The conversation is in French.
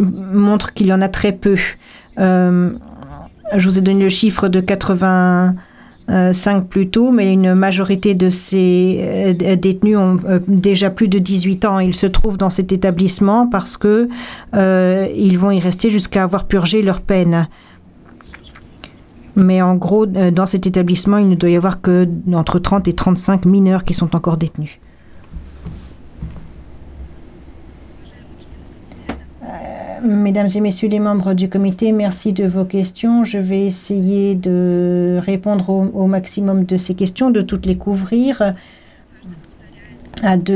montrent qu'il y en a très peu. Je vous ai donné le chiffre de 85 plus tôt, mais une majorité de ces détenus ont déjà plus de 18 ans. Ils se trouvent dans cet établissement parce que ils vont y rester jusqu'à avoir purgé leur peine. Mais en gros, dans cet établissement, il ne doit y avoir que entre 30 et 35 mineurs qui sont encore détenus. Mesdames et messieurs les membres du comité, merci de vos questions. Je vais essayer de répondre au maximum de ces questions, de toutes les couvrir. À deux